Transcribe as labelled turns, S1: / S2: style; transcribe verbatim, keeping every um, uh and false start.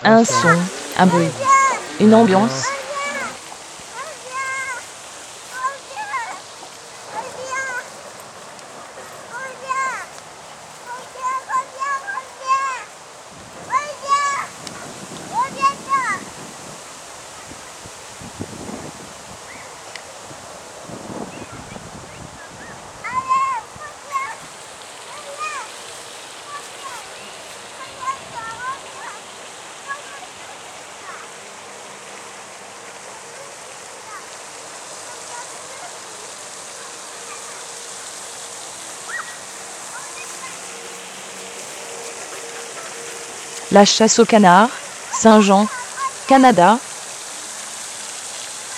S1: Un son, un bruit, une ambiance. La chasse au canard, Saint-Jean, Canada.